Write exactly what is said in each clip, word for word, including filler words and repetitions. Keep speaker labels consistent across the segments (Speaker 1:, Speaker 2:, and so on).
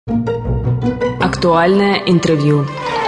Speaker 1: Актуальное интервью.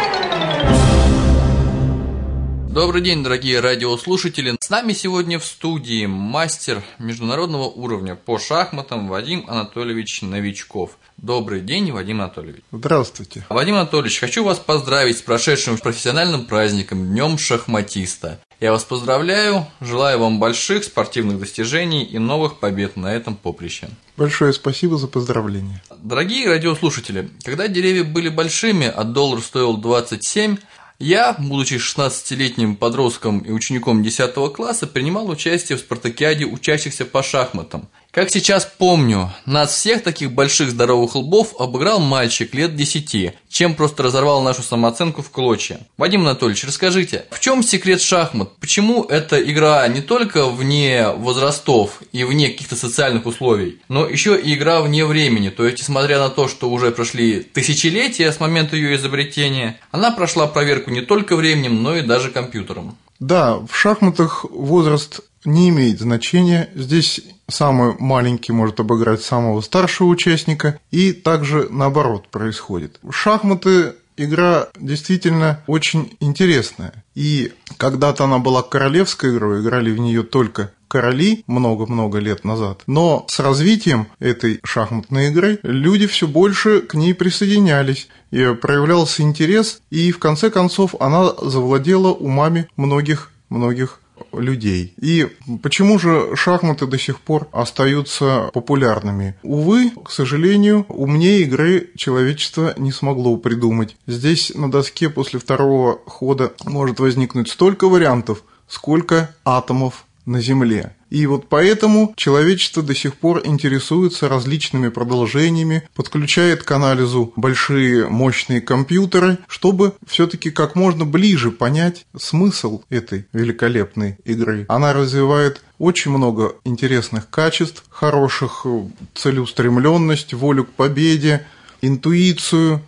Speaker 2: Добрый день, дорогие радиослушатели. С нами сегодня в студии мастер международного уровня по шахматам Вадим Анатольевич Новичков. Добрый день, Вадим Анатольевич.
Speaker 3: Здравствуйте.
Speaker 2: Вадим Анатольевич, хочу вас поздравить с прошедшим профессиональным праздником, Днем шахматиста. Я вас поздравляю, желаю вам больших спортивных достижений и новых побед на этом поприще.
Speaker 3: Большое спасибо за поздравления.
Speaker 2: Дорогие радиослушатели, когда деревья были большими, а доллар стоил двадцать семь, я, будучи шестнадцатилетним подростком и учеником десятого класса, принимал участие в спартакиаде учащихся по шахматам. Как сейчас помню, нас всех таких больших здоровых лбов обыграл мальчик лет десяти, чем просто разорвал нашу самооценку в клочья. Вадим Анатольевич, расскажите, в чем секрет шахмат? Почему эта игра не только вне возрастов и вне каких-то социальных условий, но еще и игра вне времени? То есть, несмотря на то, что уже прошли тысячелетия с момента ее изобретения, она прошла проверку не только временем, но и даже компьютером.
Speaker 3: Да, в шахматах возраст не имеет значения. Здесь самый маленький может обыграть самого старшего участника, и также наоборот происходит. Шахматы – игра действительно очень интересная. И когда-то она была королевской игрой, играли в нее только короли много-много лет назад. Но с развитием этой шахматной игры люди все больше к ней присоединялись. И проявлялся интерес, и в конце концов она завладела умами многих-многих людей. И почему же шахматы до сих пор остаются популярными? Увы, к сожалению, умнее игры человечество не смогло придумать. Здесь на доске после второго хода может возникнуть столько вариантов, сколько атомов на Земле. И вот поэтому человечество до сих пор интересуется различными продолжениями, подключает к анализу большие мощные компьютеры, чтобы все-таки как можно ближе понять смысл этой великолепной игры. Она развивает очень много интересных качеств, хороших, целеустремленность, волю к победе, интуицию,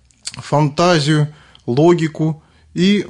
Speaker 3: фантазию, логику и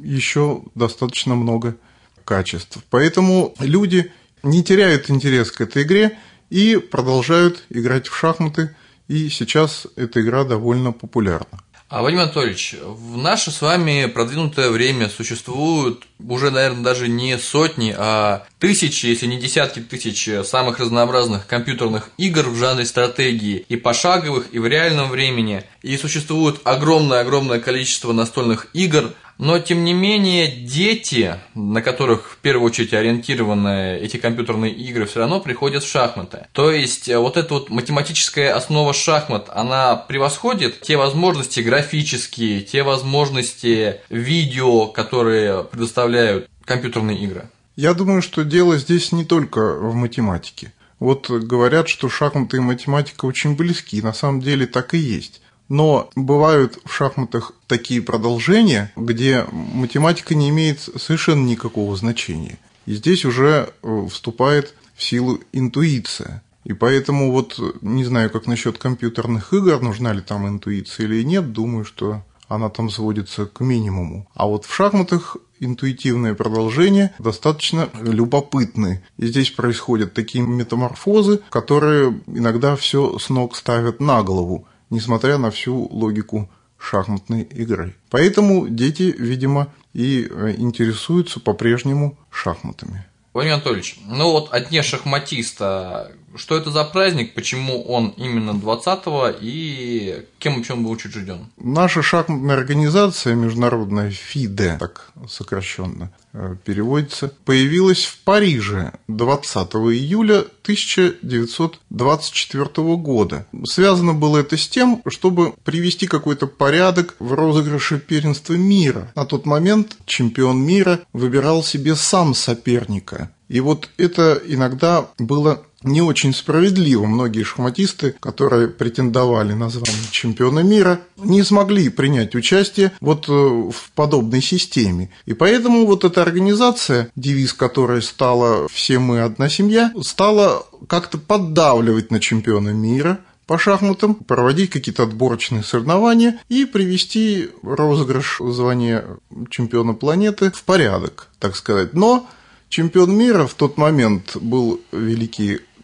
Speaker 3: еще достаточно много качеств. Поэтому люди не теряют интерес к этой игре и продолжают играть в шахматы, и сейчас эта игра довольно популярна.
Speaker 2: А, Вадим Анатольевич, в наше с вами продвинутое время существуют уже, наверное, даже не сотни, а тысячи, если не десятки тысяч самых разнообразных компьютерных игр в жанре стратегии, и пошаговых, и в реальном времени, и существует огромное-огромное количество настольных игр. Но, тем не менее, дети, на которых в первую очередь ориентированы эти компьютерные игры, все равно приходят в шахматы. То есть, вот эта вот математическая основа шахмат, она превосходит те возможности графические, те возможности видео, которые предоставляют компьютерные игры.
Speaker 3: Я думаю, что дело здесь не только в математике. Вот говорят, что шахматы и математика очень близки, на самом деле так и есть. Но бывают в шахматах такие продолжения, где математика не имеет совершенно никакого значения. И здесь уже вступает в силу интуиция. И поэтому вот не знаю, как насчет компьютерных игр, нужна ли там интуиция или нет, думаю, что она там сводится к минимуму. А вот в шахматах интуитивные продолжения достаточно любопытны. И здесь происходят такие метаморфозы, которые иногда все с ног ставят на голову, несмотря на всю логику шахматной игры. Поэтому дети, видимо, и интересуются по-прежнему шахматами.
Speaker 2: Владимир Анатольевич, ну вот от не шахматиста, что это за праздник, почему он именно двадцатого и кем вообще он был учрежден?
Speaker 3: Наша шахматная организация, международная ФИДЕ, так сокращенно переводится, появилась в Париже двадцатого июля тысяча девятьсот двадцать четвёртого года. Связано было это с тем, чтобы привести какой-то порядок в розыгрыше первенства мира. На тот момент чемпион мира выбирал себе сам соперника. И вот это иногда было не очень справедливо. Многие шахматисты, которые претендовали на звание чемпиона мира, не смогли принять участие вот в подобной системе. И поэтому вот эта организация, девиз которой стала «Все мы одна семья», стала как-то поддавливать на чемпиона мира по шахматам, проводить какие-то отборочные соревнования и привести розыгрыш звания чемпиона планеты в порядок, так сказать. Но чемпион мира в тот момент был великий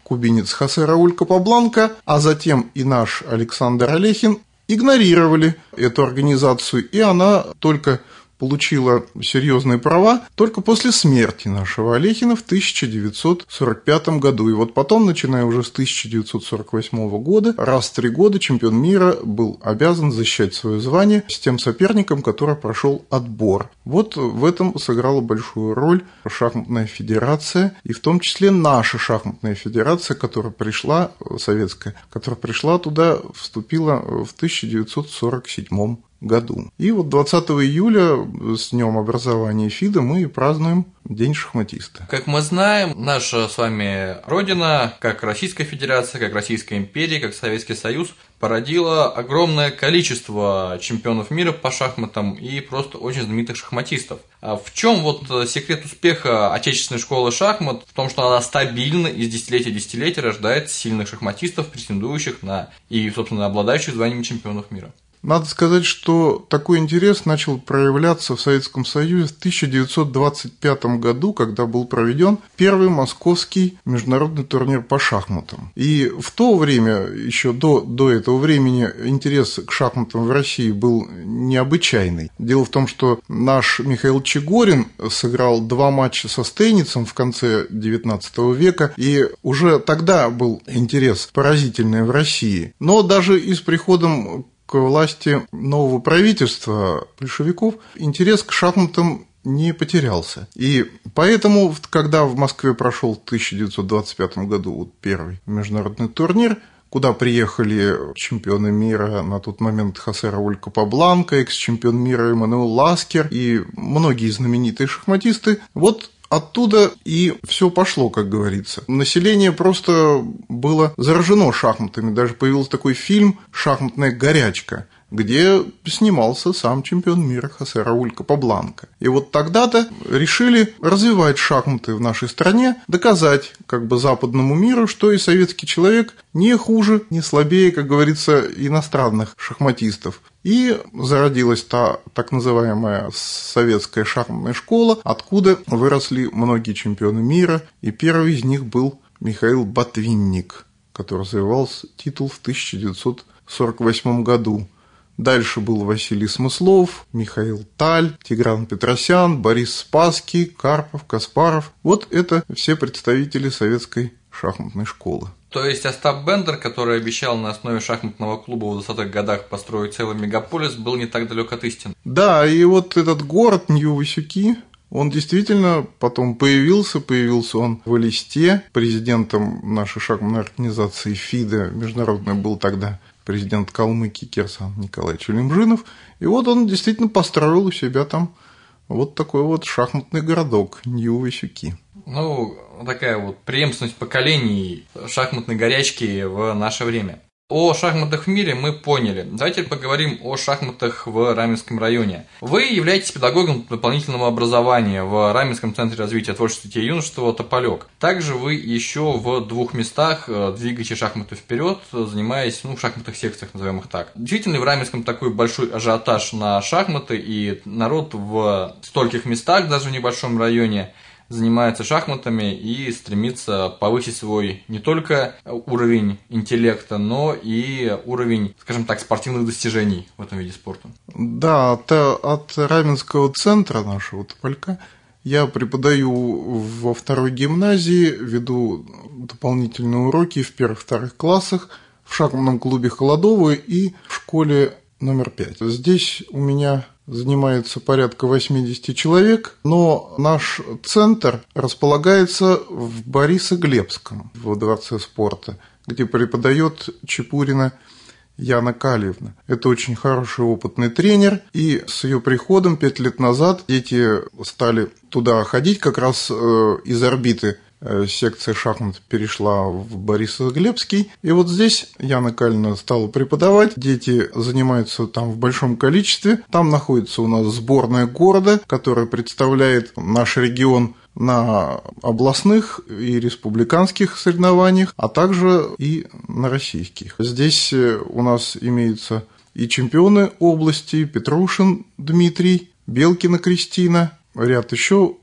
Speaker 3: кубинец Хосе Рауль Капабланка, а затем и наш Александр Олехин игнорировали эту организацию, и она только получила серьезные права только после смерти нашего Олехина в тысяча девятьсот сорок пятом году. И вот потом, начиная уже с тысяча девятьсот сорок восьмого года, раз в три года чемпион мира был обязан защищать свое звание с тем соперником, который прошел отбор. Вот в этом сыграла большую роль шахматная федерация, и в том числе наша шахматная федерация, которая пришла, советская, которая пришла туда, вступила в тысяча девятьсот сорок седьмом году. И вот двадцатого июля с днем образования ФИДа мы и празднуем День шахматиста.
Speaker 2: Как мы знаем, наша с вами родина, как Российская Федерация, как Российская империя, как Советский Союз, породила огромное количество чемпионов мира по шахматам и просто очень знаменитых шахматистов. А в чем вот секрет успеха отечественной школы шахмат? В том, что она стабильно из десятилетия в десятилетие рождает сильных шахматистов, претендующих на и, собственно, обладающих званием чемпионов мира.
Speaker 3: Надо сказать, что такой интерес начал проявляться в Советском Союзе в тысяча девятьсот двадцать пятом году, когда был проведен первый московский международный турнир по шахматам. И в то время, еще до, до этого времени, интерес к шахматам в России был необычайный. Дело в том, что наш Михаил Чигорин сыграл два матча со Стейницем в конце девятнадцатого века, и уже тогда был интерес поразительный в России. Но даже и с приходом к власти нового правительства большевиков интерес к шахматам не потерялся. И поэтому, когда в Москве прошел в тысяча девятьсот двадцать пятом году вот первый международный турнир, куда приехали чемпионы мира на тот момент Хосе Рауль Капабланка, экс-чемпион мира Эммануэл Ласкер и многие знаменитые шахматисты, вот оттуда и все пошло, как говорится. Население просто было заражено шахматами. Даже появился такой фильм «Шахматная горячка», где снимался сам чемпион мира Хосе Рауль Капабланка. И вот тогда-то решили развивать шахматы в нашей стране, доказать как бы западному миру, что и советский человек не хуже, не слабее, как говорится, иностранных шахматистов. И зародилась та так называемая советская шахматная школа, откуда выросли многие чемпионы мира, и первый из них был Михаил Ботвинник, который завоевал титул в тысяча девятьсот сорок восьмом году. Дальше был Василий Смыслов, Михаил Таль, Тигран Петросян, Борис Спасский, Карпов, Каспаров. Вот это все представители советской шахматной школы.
Speaker 2: То есть Остап Бендер, который обещал на основе шахматного клуба в двадцатых годах построить целый мегаполис, был не так далек от истины.
Speaker 3: Да, и вот этот город Нью-Васюки, он действительно потом появился, появился он в Элисте. Президентом нашей шахматной организации ФИДа международной был тогда президент Калмыкии Кирсан Николаевич Улимжинов. И вот он действительно построил у себя там вот такой вот шахматный городок Нью-Васюки.
Speaker 2: Ну, такая вот преемственность поколений шахматной горячки в наше время. О шахматах в мире мы поняли. Давайте поговорим о шахматах в Раменском районе. Вы являетесь педагогом дополнительного образования в Раменском центре развития творчества детей и юношества «Тополек». Также вы еще в двух местах двигаете шахматы вперед, занимаясь ну, в шахматных секциях, назовем их так. Действительно, в Раменском такой большой ажиотаж на шахматы, и народ в стольких местах, даже в небольшом районе, занимается шахматами и стремится повысить свой не только уровень интеллекта, но и уровень, скажем так, спортивных достижений в этом виде спорта.
Speaker 3: Да, от, от Раменского центра нашего Тополька я преподаю во второй гимназии, веду дополнительные уроки в первых-вторых классах в шахматном клубе Холодово и в школе номер пять. Здесь у меня занимается порядка восемьдесят человек, но наш центр располагается в Борисоглебском, в Дворце спорта, где преподает Чепурина Яна Калиевна. Это очень хороший опытный тренер, и с ее приходом пять лет назад дети стали туда ходить как раз из орбиты. Секция шахмат перешла в Борисоглебский. И вот здесь Яна Калиевна стала преподавать. Дети занимаются там в большом количестве. Там находится у нас сборная города, которая представляет наш регион на областных и республиканских соревнованиях, а также и на российских. Здесь у нас имеются и чемпионы области: Петрушин Дмитрий, Белкина Кристина, ряд еще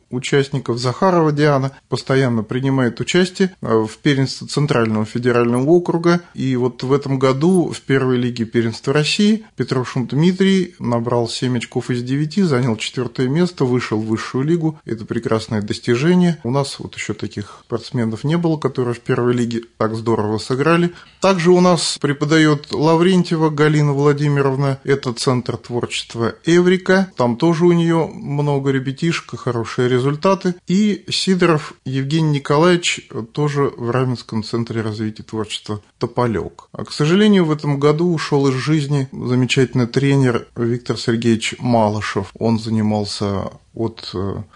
Speaker 3: участников. Захарова Диана постоянно принимает участие в первенстве Центрального федерального округа. И вот в этом году в первой лиге первенства России Петрушин Дмитрий набрал семь очков из девяти, занял четвертое место, вышел в высшую лигу. Это прекрасное достижение. У нас вот еще таких спортсменов не было, которые в первой лиге так здорово сыграли. Также у нас преподает Лаврентьева Галина Владимировна. Это центр творчества Эврика. Там тоже у нее много ребятишек и хорошие результаты. И Сидоров Евгений Николаевич тоже в Раменском центре развития творчества Тополек. А, к сожалению, в этом году ушел из жизни замечательный тренер Виктор Сергеевич Малышев. Он занимался от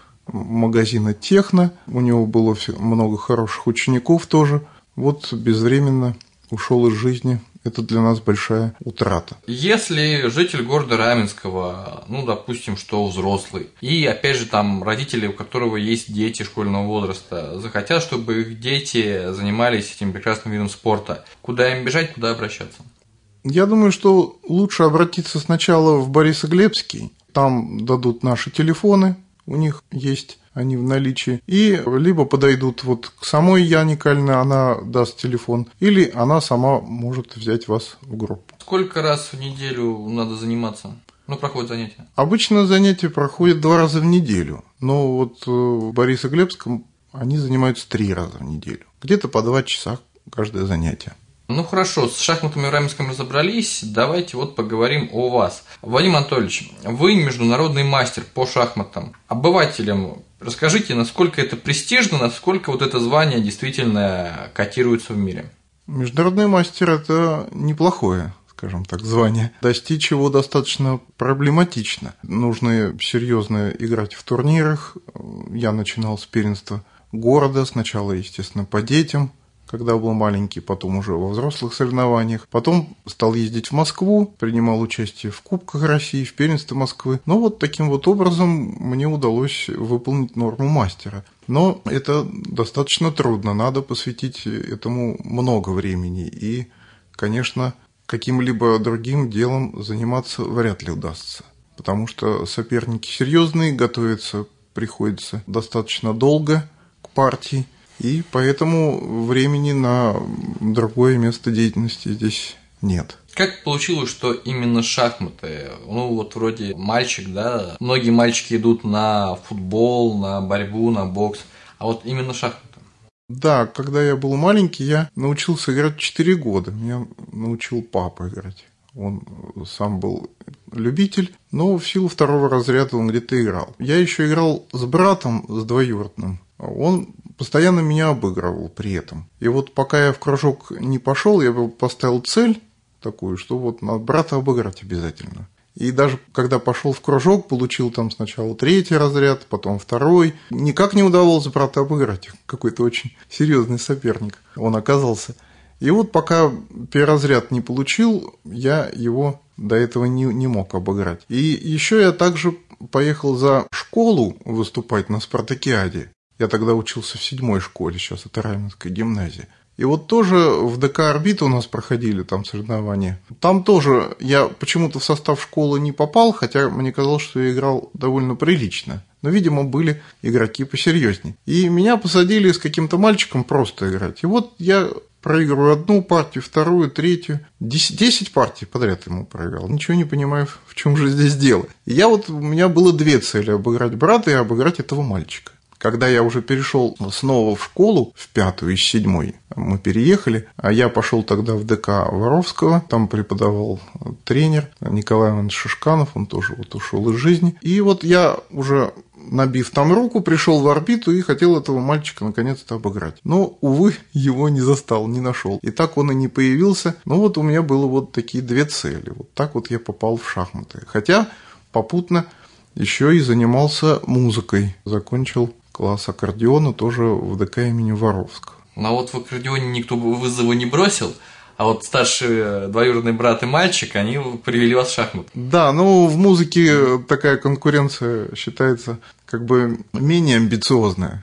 Speaker 3: магазина «Техно». У него было много хороших учеников тоже. Вот безвременно ушел из жизни. Это для нас большая утрата.
Speaker 2: Если житель города Раменского, ну, допустим, что взрослый, и, опять же, там родители, у которого есть дети школьного возраста, захотят, чтобы их дети занимались этим прекрасным видом спорта, куда им бежать, куда обращаться?
Speaker 3: Я думаю, что лучше обратиться сначала в Борисоглебский. Там дадут наши телефоны, у них есть они в наличии, и либо подойдут вот к самой Яне Кальне, она даст телефон, или она сама может взять вас в группу.
Speaker 2: Сколько раз в неделю надо заниматься? Ну, проходят занятия?
Speaker 3: Обычно занятия проходят два раза в неделю, но вот в Борисоглебском они занимаются три раза в неделю, где-то по два часа каждое занятие.
Speaker 2: Ну хорошо, с шахматами в Раменском разобрались, давайте вот поговорим о вас. Вадим Анатольевич, вы международный мастер по шахматам. Обывателям расскажите, насколько это престижно, насколько вот это звание действительно котируется в мире.
Speaker 3: Международный мастер – это неплохое, скажем так, звание. Достичь его достаточно проблематично. Нужно серьезно играть в турнирах. Я начинал с первенства города, сначала, естественно, по детям, когда был маленький, потом уже во взрослых соревнованиях. Потом стал ездить в Москву, принимал участие в Кубках России, в первенстве Москвы. Но вот таким вот образом мне удалось выполнить норму мастера. Но это достаточно трудно, надо посвятить этому много времени. И, конечно, каким-либо другим делом заниматься вряд ли удастся. Потому что соперники серьезные, готовиться приходится достаточно долго к партии. И поэтому времени на другое место деятельности здесь нет.
Speaker 2: Как получилось, что именно шахматы? Ну, вот вроде мальчик, да, многие мальчики идут на футбол, на борьбу, на бокс, а вот именно шахматы.
Speaker 3: Да, когда я был маленький, я научился играть четыре года. Меня научил папа играть. Он сам был любитель, но в силу второго разряда он где-то играл. Я еще играл с братом, с двоюродным. Он постоянно меня обыгрывал при этом. И вот пока я в кружок не пошел, я поставил цель такую, что вот надо брата обыграть обязательно. И даже когда пошел в кружок, получил там сначала третий разряд, потом второй. Никак не удавалось брата обыграть. Какой-то очень серьезный соперник он оказался. И вот пока переразряд не получил, я его до этого не, не мог обыграть. И еще я также поехал за школу выступать на спартакиаде. Я тогда учился в седьмой школе, сейчас это Раменская гимназия. И вот тоже в ДК «Орбита» у нас проходили там соревнования. Там тоже я почему-то в состав школы не попал, хотя мне казалось, что я играл довольно прилично. Но, видимо, были игроки посерьезнее. И меня посадили с каким-то мальчиком просто играть. И вот я проигрываю одну партию, вторую, третью. Десять партий подряд ему проиграл. Ничего не понимаю, в чем же здесь дело. И я вот, у меня было две цели: обыграть брата и обыграть этого мальчика. Когда я уже перешел снова в школу, в пятую из седьмой, мы переехали, а я пошел тогда в ДК Воровского, там преподавал тренер Николай Иванович Шишканов, он тоже вот ушел из жизни. И вот я уже, набив там руку, пришел в «Орбиту» и хотел этого мальчика наконец-то обыграть. Но, увы, его не застал, не нашел. И так он и не появился. Ну вот у меня было вот такие две цели. Вот так вот я попал в шахматы. Хотя попутно еще и занимался музыкой. Закончил класс аккордеона тоже в ДК имени Воровского.
Speaker 2: Ну а вот в аккордеоне никто вызова не бросил, а вот старший двоюродный брат и мальчик, они привели вас в шахматы.
Speaker 3: Да, ну в музыке такая конкуренция считается как бы менее амбициозная.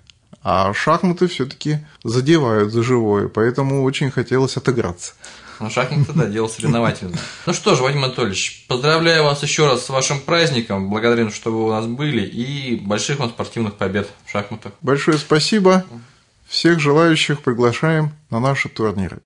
Speaker 3: А шахматы все-таки задевают за живое, поэтому очень хотелось отыграться.
Speaker 2: Ну, шахматы, да, дело соревновательное. Ну что ж, Вадим Анатольевич, поздравляю вас еще раз с вашим праздником, благодарен, что вы у нас были, и больших вам спортивных побед в шахматах.
Speaker 3: Большое спасибо. Всех желающих приглашаем на наши турниры.